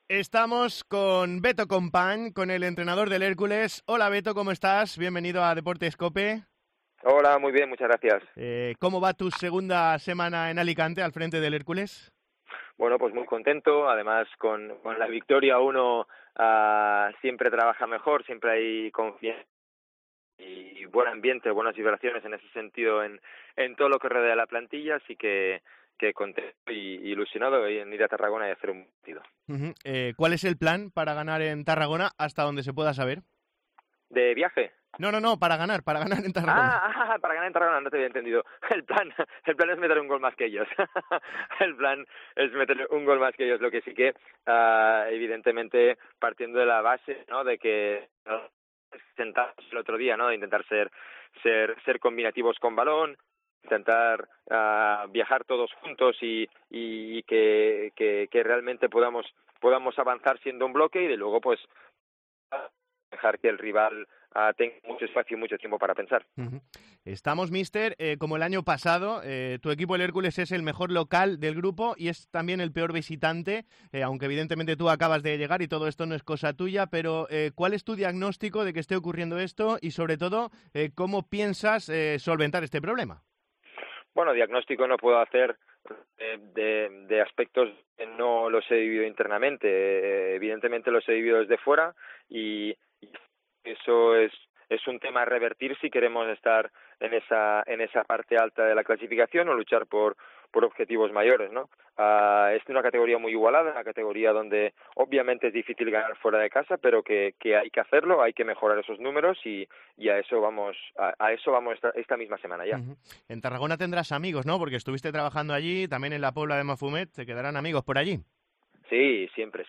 Estamos con Beto Compañ, con el entrenador del Hércules. Hola Beto, ¿cómo estás? Bienvenido a Deportes COPE. Hola, muy bien, muchas gracias. ¿Cómo va tu segunda semana en Alicante al frente del Hércules? Bueno, pues muy contento. Además, con la victoria uno siempre trabaja mejor, siempre hay confianza y buen ambiente, buenas vibraciones en ese sentido en todo lo que rodea la plantilla. Así que contento y ilusionado en ir a Tarragona y hacer un partido. ¿Cuál es el plan para ganar en Tarragona hasta donde se pueda saber? ¿De viaje? No, para ganar en Tarragona. Para ganar en Tarragona, no te había entendido. El plan es meter un gol más que ellos. El plan es meter un gol más que ellos. Lo que sí que, evidentemente, partiendo de la base, ¿no? De que sentamos el otro día, ¿no? De intentar ser combinativos con balón, intentar viajar todos juntos y que realmente podamos avanzar siendo un bloque y de luego, pues, dejar que el rival tenga mucho espacio y mucho tiempo para pensar. Estamos, mister, como el año pasado, tu equipo, el Hércules, es el mejor local del grupo y es también el peor visitante, aunque evidentemente tú acabas de llegar y todo esto no es cosa tuya, pero ¿cuál es tu diagnóstico de que esté ocurriendo esto y, sobre todo, cómo piensas solventar este problema? Bueno, diagnóstico no puedo hacer de aspectos que no los he vivido internamente. Evidentemente los he vivido desde fuera y eso es un tema a revertir si queremos estar en esa parte alta de la clasificación o luchar por objetivos mayores, ¿no? Es una categoría muy igualada, una categoría donde obviamente es difícil ganar fuera de casa, pero que hay que hacerlo, hay que mejorar esos números y a eso vamos esta misma semana ya. En Tarragona tendrás amigos, ¿no? Porque estuviste trabajando allí, también en la Puebla de Mafumet, te quedarán amigos por allí. Sí, siempre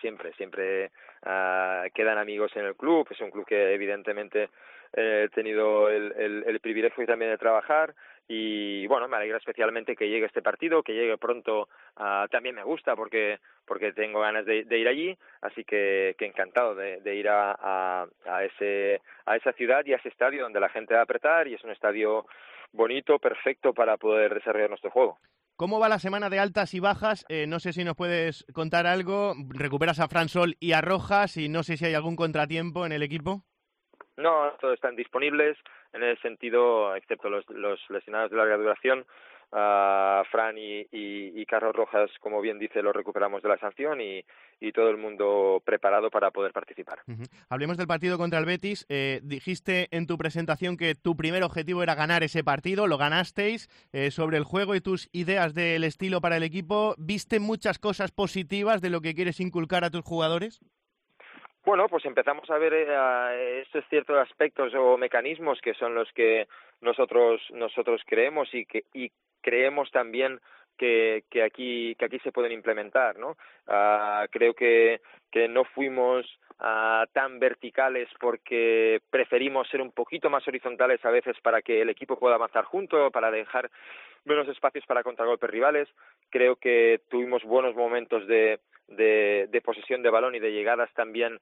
quedan amigos en el club. Es un club que evidentemente he tenido el privilegio también de trabajar y bueno, me alegra especialmente que llegue este partido, que llegue pronto. También me gusta porque tengo ganas de ir allí, así que encantado de ir a esa ciudad y a ese estadio donde la gente va a apretar y es un estadio bonito, perfecto para poder desarrollar nuestro juego. ¿Cómo va la semana de altas y bajas? No sé si nos puedes contar algo. Recuperas a Fran Sol y a Rojas y no sé si hay algún contratiempo en el equipo. No, todos están disponibles en ese sentido, excepto los lesionados de larga duración. Fran y Carlos Rojas, como bien dice, los recuperamos de la sanción y todo el mundo preparado para poder participar. Hablemos del partido contra el Betis. Dijiste en tu presentación que tu primer objetivo era ganar ese partido, lo ganasteis. Sobre el juego y tus ideas del estilo para el equipo, ¿viste muchas cosas positivas de lo que quieres inculcar a tus jugadores? Bueno, pues empezamos a ver estos ciertos aspectos o mecanismos que son los que nosotros creemos y creemos también que aquí se pueden implementar, ¿no? Creo que no fuimos tan verticales porque preferimos ser un poquito más horizontales a veces para que el equipo pueda avanzar junto, para dejar menos espacios para contragolpes rivales. Creo que tuvimos buenos momentos de posesión de balón y de llegadas también.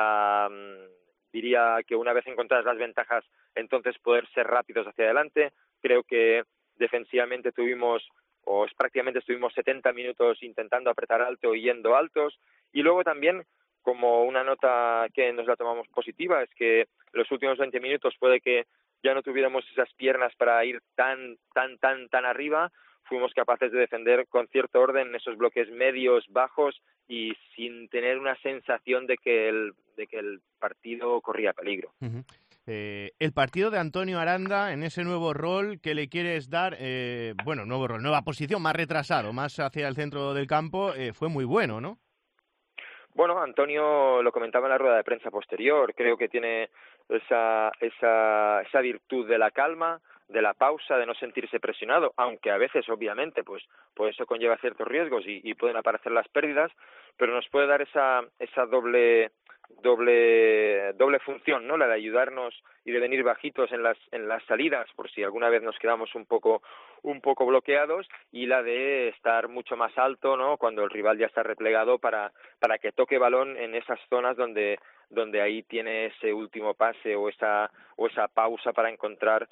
Diría que una vez encontradas las ventajas, entonces poder ser rápidos hacia adelante. Creo que defensivamente prácticamente estuvimos 70 minutos intentando apretar alto y yendo altos. Y luego también, como una nota que nos la tomamos positiva, es que los últimos 20 minutos puede que ya no tuviéramos esas piernas para ir tan arriba. Fuimos capaces de defender con cierto orden esos bloques medios, bajos y sin tener una sensación de que el partido corría peligro. El partido de Antonio Aranda en ese nuevo rol que le quieres dar, nuevo rol, nueva posición, más retrasado, más hacia el centro del campo, fue muy bueno, ¿no? Bueno, Antonio lo comentaba en la rueda de prensa posterior, creo que tiene esa virtud de la calma, de la pausa, de no sentirse presionado, aunque a veces obviamente pues eso conlleva ciertos riesgos y pueden aparecer las pérdidas, pero nos puede dar esa doble función, ¿no? La de ayudarnos y de venir bajitos en las salidas por si alguna vez nos quedamos un poco bloqueados, y la de estar mucho más alto, ¿no? Cuando el rival ya está replegado para que toque balón en esas zonas donde ahí tiene ese último pase o esa pausa para encontrar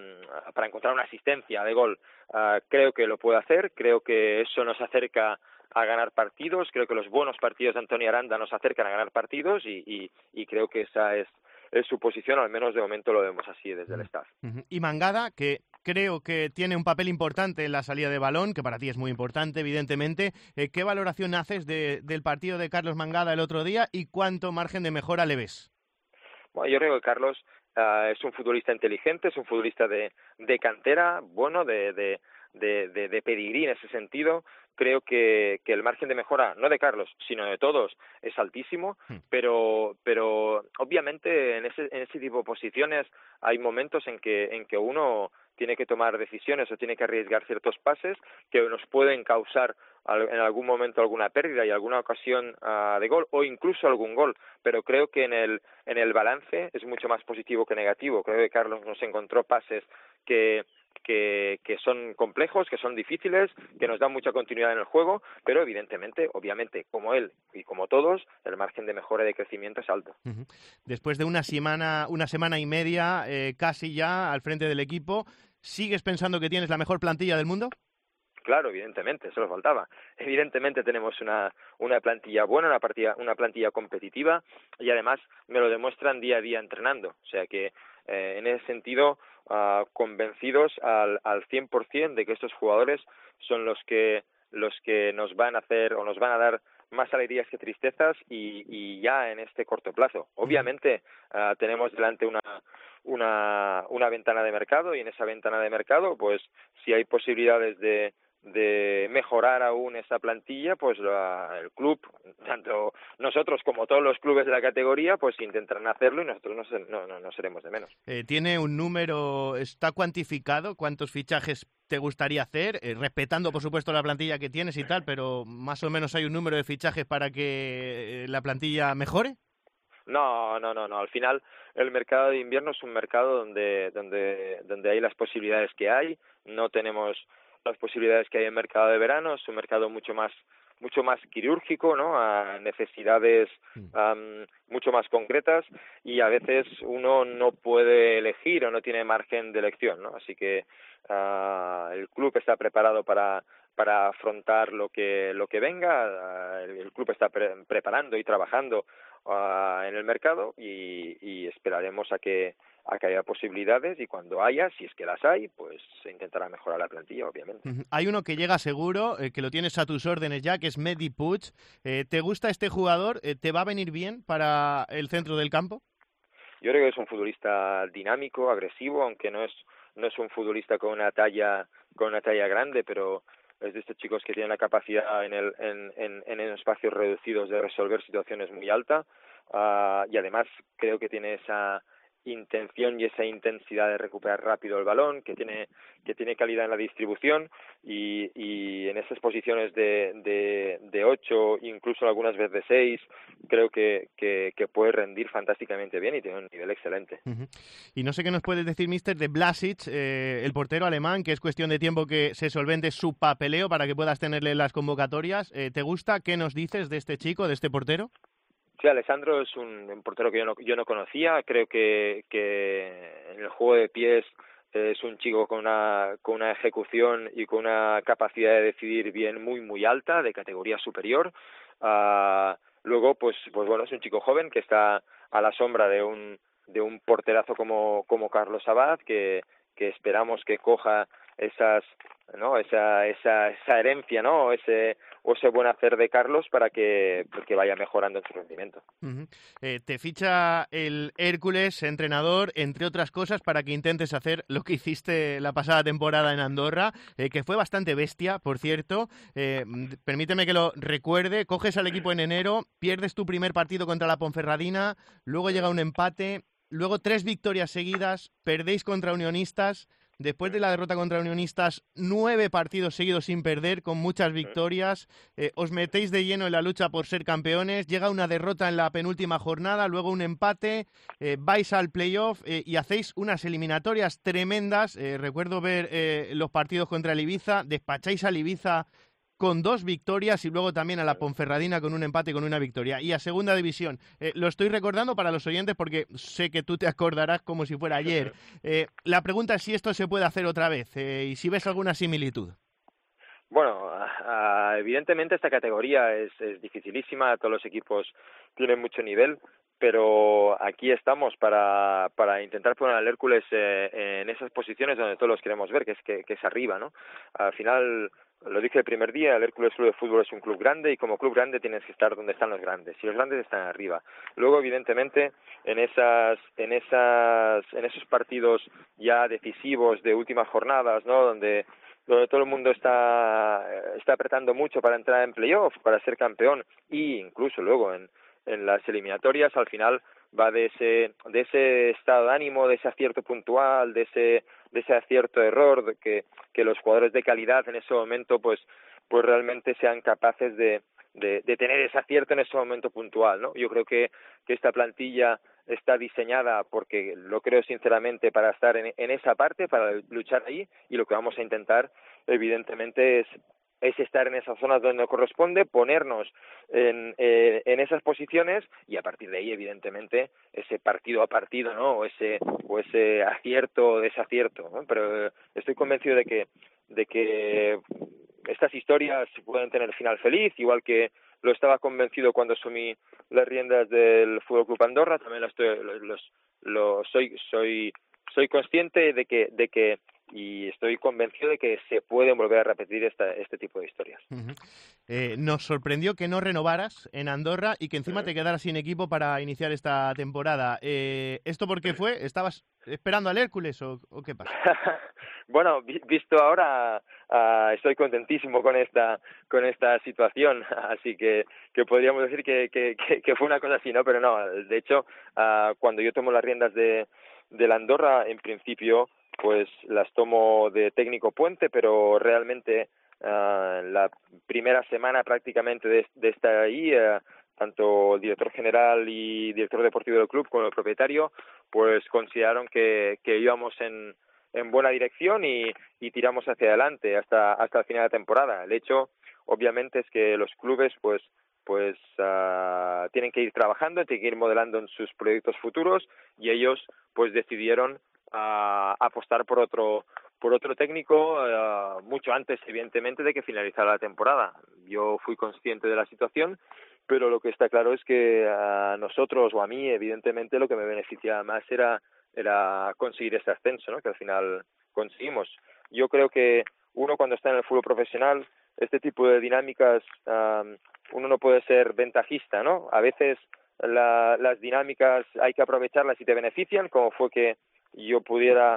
una asistencia de gol. Creo que lo puede hacer, creo que eso nos acerca ganar partidos. Creo que los buenos partidos de Antonio Aranda nos acercan a ganar partidos y creo que esa es su posición, al menos de momento lo vemos así desde el staff. Y Mangada, que creo que tiene un papel importante en la salida de balón, que para ti es muy importante, evidentemente. ¿Qué valoración haces del partido de Carlos Mangada el otro día y cuánto margen de mejora le ves? Bueno, yo creo que Carlos es un futbolista inteligente, es un futbolista de cantera, bueno, de pedigrí en ese sentido. Creo que el margen de mejora, no de Carlos, sino de todos, es altísimo, pero obviamente en ese tipo de posiciones hay momentos en que uno tiene que tomar decisiones o tiene que arriesgar ciertos pases que nos pueden causar en algún momento alguna pérdida y alguna ocasión de gol o incluso algún gol, pero creo que en el balance es mucho más positivo que negativo. Creo que Carlos nos encontró pases que son complejos, que son difíciles, que nos dan mucha continuidad en el juego, pero evidentemente, obviamente, como él y como todos, el margen de mejora y de crecimiento es alto. Después de una semana y media casi ya al frente del equipo, ¿sigues pensando que tienes la mejor plantilla del mundo? Claro, evidentemente, eso nos faltaba. Evidentemente tenemos una plantilla buena, una plantilla competitiva y además me lo demuestran día a día entrenando. O sea que en ese sentido convencidos al 100% de que estos jugadores son los que nos van a hacer o nos van a dar más alegrías que tristezas y ya en este corto plazo. Obviamente tenemos delante una ventana de mercado y en esa ventana de mercado pues si hay posibilidades de mejorar aún esa plantilla, pues el club, tanto nosotros como todos los clubes de la categoría, pues intentarán hacerlo y nosotros no seremos de menos. ¿Tiene un número, está cuantificado cuántos fichajes te gustaría hacer? Respetando, por supuesto, la plantilla que tienes y tal, pero más o menos hay un número de fichajes para que la plantilla mejore. No. Al final, el mercado de invierno es un mercado donde hay las posibilidades que hay. No tenemos las posibilidades que hay en el mercado de verano. Es un mercado mucho más quirúrgico, ¿no? A necesidades mucho más concretas y a veces uno no puede elegir o no tiene margen de elección, ¿no? Así que el club está preparado para afrontar lo que venga. El club está preparando y trabajando en el mercado y esperaremos a que haya posibilidades y cuando haya, si es que las hay, pues se intentará mejorar la plantilla, obviamente. Hay uno que llega seguro, que lo tienes a tus órdenes ya, que es Mehdi Puig. ¿Te gusta este jugador? ¿Te va a venir bien para el centro del campo? Yo creo que es un futbolista dinámico, agresivo, aunque no es un futbolista con una talla grande, pero es de estos chicos que tienen la capacidad en espacios reducidos de resolver situaciones muy alta y además creo que tiene esa intención y esa intensidad de recuperar rápido el balón, que tiene calidad en la distribución y en esas posiciones de 8, incluso algunas veces de 6, creo que puede rendir fantásticamente bien y tiene un nivel excelente. Y no sé qué nos puedes decir, mister, de Vlasic, el portero alemán, que es cuestión de tiempo que se solvente su papeleo para que puedas tenerle en las convocatorias. ¿Te gusta? ¿Qué nos dices de este chico, de este portero? Sí, Alessandro es un portero que yo no conocía. Creo que en el juego de pies es un chico con una ejecución y con una capacidad de decidir bien muy alta, de categoría superior. Luego, pues bueno, es un chico joven que está a la sombra de un porterazo como Carlos Abad, que esperamos que coja esa herencia, ¿no? ese buen hacer de Carlos para que vaya mejorando en su rendimiento. Te ficha el Hércules, entrenador, entre otras cosas, para que intentes hacer lo que hiciste la pasada temporada en Andorra, que fue bastante bestia, por cierto. Permíteme que lo recuerde. Coges al equipo en enero, pierdes tu primer partido contra la Ponferradina, luego llega un empate, luego 3 victorias seguidas, perdéis contra Unionistas. Después de la derrota contra Unionistas, 9 partidos seguidos sin perder, con muchas victorias. Os metéis de lleno en la lucha por ser campeones. Llega una derrota en la penúltima jornada, luego un empate. Vais al playoff y hacéis unas eliminatorias tremendas. Recuerdo ver los partidos contra el Ibiza. Despacháis al Ibiza con 2 victorias y luego también a la Ponferradina con un empate y con una victoria. Y a segunda división, lo estoy recordando para los oyentes porque sé que tú te acordarás como si fuera ayer. La pregunta es si esto se puede hacer otra vez y si ves alguna similitud. Bueno, evidentemente esta categoría es dificilísima, todos los equipos tienen mucho nivel, pero aquí estamos para intentar poner al Hércules en esas posiciones donde todos los queremos ver, que es arriba, ¿no? Al final, lo dije el primer día, el Hércules Club de Fútbol es un club grande y como club grande tienes que estar donde están los grandes, y los grandes están arriba. Luego, evidentemente, en esos partidos ya decisivos de últimas jornadas, ¿no? Donde todo el mundo está apretando mucho para entrar en playoff, para ser campeón, y incluso luego en las eliminatorias, al final va de ese estado de ánimo, de ese acierto puntual, de ese acierto error, que los jugadores de calidad en ese momento pues realmente sean capaces de tener ese acierto en ese momento puntual, ¿no? Yo creo que esta plantilla está diseñada, porque lo creo sinceramente, para estar en esa parte, para luchar ahí, y lo que vamos a intentar evidentemente es estar en esas zonas donde nos corresponde, ponernos en esas posiciones, y a partir de ahí evidentemente ese partido a partido, ¿no? o ese acierto o desacierto, ¿no? Pero estoy convencido de que estas historias pueden tener final feliz, igual que lo estaba convencido cuando asumí las riendas del Fútbol Club Andorra. También soy consciente de que y estoy convencido de que se pueden volver a repetir este tipo de historias. Uh-huh. Nos sorprendió que no renovaras en Andorra y que encima te quedaras sin equipo para iniciar esta temporada. ¿Esto por qué fue? ¿Estabas esperando al Hércules o qué pasa? Bueno, visto ahora, estoy contentísimo con esta situación, así que podríamos decir que fue una cosa así, ¿no? Pero no, de hecho, cuando yo tomo las riendas de la Andorra, en principio, pues las tomo de técnico puente, pero realmente la primera semana prácticamente de estar ahí, tanto el director general y director deportivo del club como el propietario, pues consideraron que íbamos en buena dirección y tiramos hacia adelante hasta el final de la temporada. El hecho, obviamente, es que los clubes pues tienen que ir trabajando, tienen que ir modelando en sus proyectos futuros, y ellos pues decidieron apostar por otro técnico mucho antes, evidentemente, de que finalizara la temporada. Yo fui consciente de la situación, pero lo que está claro es que a nosotros, o a mí, evidentemente, lo que me beneficiaba más era conseguir ese ascenso, ¿no? Que al final conseguimos. Yo creo que uno, cuando está en el fútbol profesional, este tipo de dinámicas, uno no puede ser ventajista, ¿no? A veces las dinámicas hay que aprovecharlas y te benefician, como fue que yo pudiera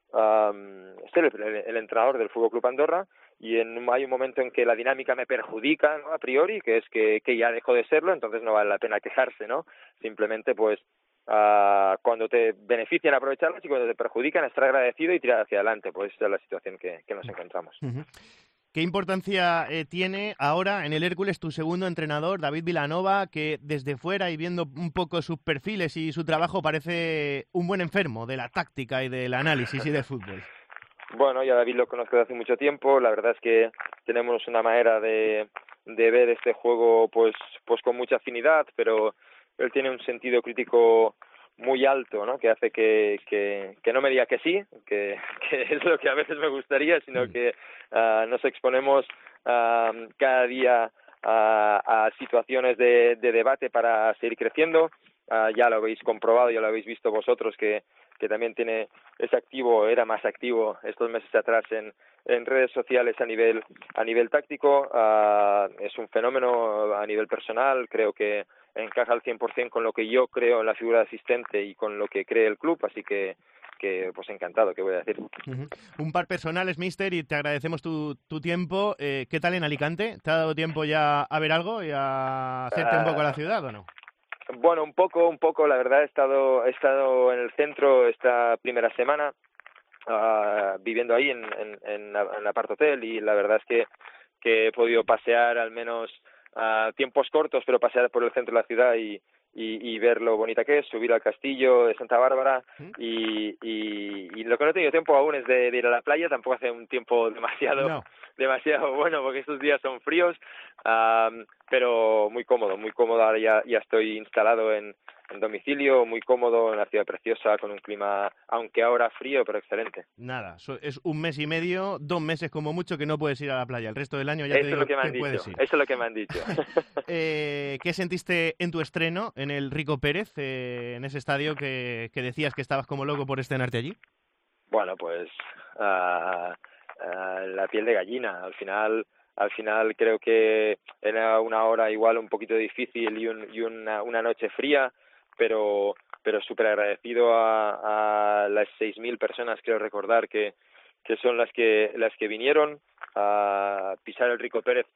ser el entrenador del Fútbol Club Andorra, y hay un momento en que la dinámica me perjudica, ¿no? A priori, que es que ya dejó de serlo, entonces no vale la pena quejarse, ¿no? Simplemente pues cuando te benefician, aprovecharlas, y cuando te perjudican, estar agradecido y tirar hacia adelante. Pues esta es la situación que nos encontramos. Uh-huh. ¿Qué importancia tiene ahora en el Hércules tu segundo entrenador, David Vilanova, que desde fuera y viendo un poco sus perfiles y su trabajo parece un buen enfermo de la táctica y del análisis y del fútbol? Bueno, ya David lo conozco desde hace mucho tiempo. La verdad es que tenemos una manera de ver este juego pues con mucha afinidad, pero él tiene un sentido crítico muy alto, ¿no? Que hace que no me diga que sí, que es lo que a veces me gustaría, sino que nos exponemos cada día a situaciones de debate para seguir creciendo. Ya lo habéis comprobado, ya lo habéis visto vosotros, que también era más activo estos meses atrás en redes sociales a nivel táctico. Es un fenómeno a nivel personal, creo que encaja al 100% con lo que yo creo en la figura de asistente y con lo que cree el club, así que pues encantado, ¿qué voy a decir? Uh-huh. Un par personales, mister, y te agradecemos tu tiempo. ¿Qué tal en Alicante? ¿Te ha dado tiempo ya a ver algo y a hacerte un poco a la ciudad o no? Bueno, un poco, la verdad, he estado en el centro esta primera semana, viviendo ahí en la Apart Hotel, y la verdad es que he podido pasear al menos tiempos cortos, pero pasear por el centro de la ciudad y ver lo bonita que es, subir al castillo de Santa Bárbara, y lo que no he tenido tiempo aún es de ir a la playa. Tampoco hace un tiempo demasiado bueno, porque estos días son fríos, pero muy cómodo. Ahora ya estoy instalado en en domicilio, muy cómodo, en una ciudad preciosa, con un clima, aunque ahora frío, pero excelente. Nada, es un mes y medio, 2 meses como mucho que no puedes ir a la playa. El resto del año ya te Eso es digo lo que me han que dicho, puedes ir. eso es lo que me han dicho. ¿Qué sentiste en tu estreno en el Rico Pérez, en ese estadio que decías que estabas como loco por estrenarte allí? Bueno, pues la piel de gallina. Al final creo que era una hora igual un poquito difícil y una noche fría, pero súper agradecido a las 6.000 personas, creo recordar, que son las que vinieron a pisar el Rico Pérez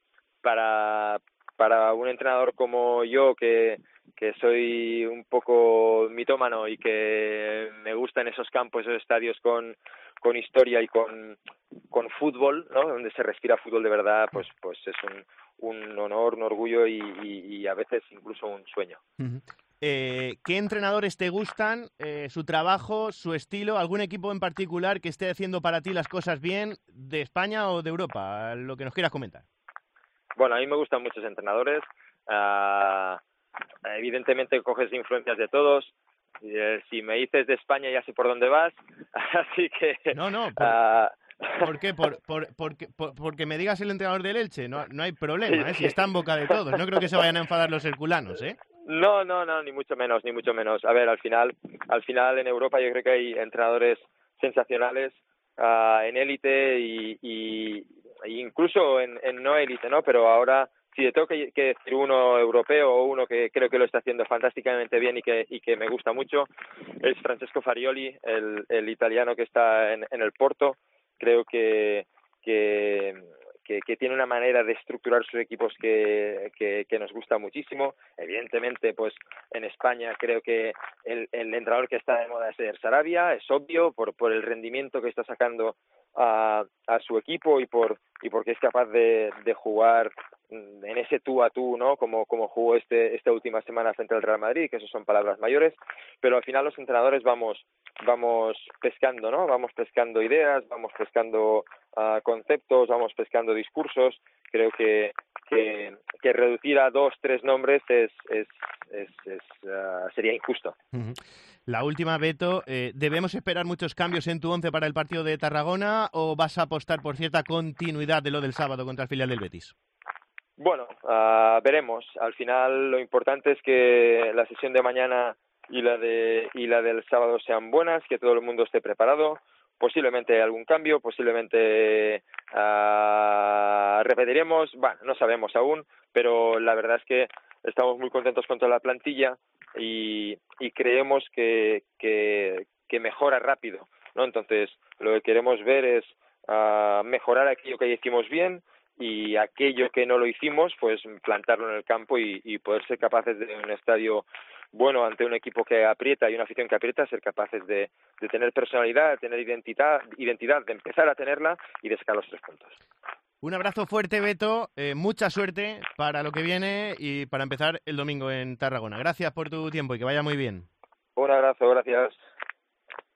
para un entrenador como yo que soy un poco mitómano y que me gustan esos campos, esos estadios con historia y con fútbol, ¿no? Donde se respira fútbol de verdad, pues es un honor, un orgullo y a veces incluso un sueño. ¿Qué entrenadores te gustan? ¿Su trabajo, su estilo? ¿Algún equipo en particular que esté haciendo para ti las cosas bien, de España o de Europa? Lo que nos quieras comentar. Bueno, a mí me gustan muchos entrenadores. Evidentemente coges influencias de todos. Si me dices de España ya sé por dónde vas. Así que... No. ¿Por qué? Porque me digas el entrenador del Elche. No hay problema, ¿eh? Si está en boca de todos. No creo que se vayan a enfadar los herculanos, ¿eh? No, ni mucho menos, ni mucho menos. A ver, al final en Europa yo creo que hay entrenadores sensacionales en élite y incluso en no élite, ¿no? Pero ahora, si le tengo que decir uno europeo o uno que creo que lo está haciendo fantásticamente bien y que me gusta mucho, es Francesco Farioli, el italiano que está en el Porto. Creo que tiene una manera de estructurar sus equipos que nos gusta muchísimo. Evidentemente, pues en España creo que el entrenador que está de moda es Sarabia, es obvio, por el rendimiento que está sacando a su equipo y porque es capaz de jugar en ese tú a tú, ¿no? Como jugó esta última semana frente al Real Madrid, que eso son palabras mayores, pero al final los entrenadores vamos pescando, ¿no? Vamos pescando ideas, vamos pescando conceptos, vamos pescando discursos. Creo que reducir a 2-3 nombres sería injusto. La última, Beto, ¿debemos esperar muchos cambios en tu once para el partido de Tarragona o vas a apostar por cierta continuidad de lo del sábado contra el filial del Betis? Bueno, veremos. Al final lo importante es que la sesión de mañana y la del sábado sean buenas, que todo el mundo esté preparado. Posiblemente algún cambio, posiblemente repetiremos, bueno, no sabemos aún, pero la verdad es que estamos muy contentos con toda la plantilla y creemos que mejora rápido, ¿no? Entonces, lo que queremos ver es mejorar aquello que hicimos bien y aquello que no lo hicimos, pues plantarlo en el campo y poder ser capaces de un estadio bueno ante un equipo que aprieta y una afición que aprieta, ser capaces de tener personalidad, de tener identidad, de empezar a tenerla y de sacar los 3 puntos. Un abrazo fuerte, Beto, mucha suerte para lo que viene y para empezar el domingo en Tarragona. Gracias por tu tiempo y que vaya muy bien. Un abrazo, gracias.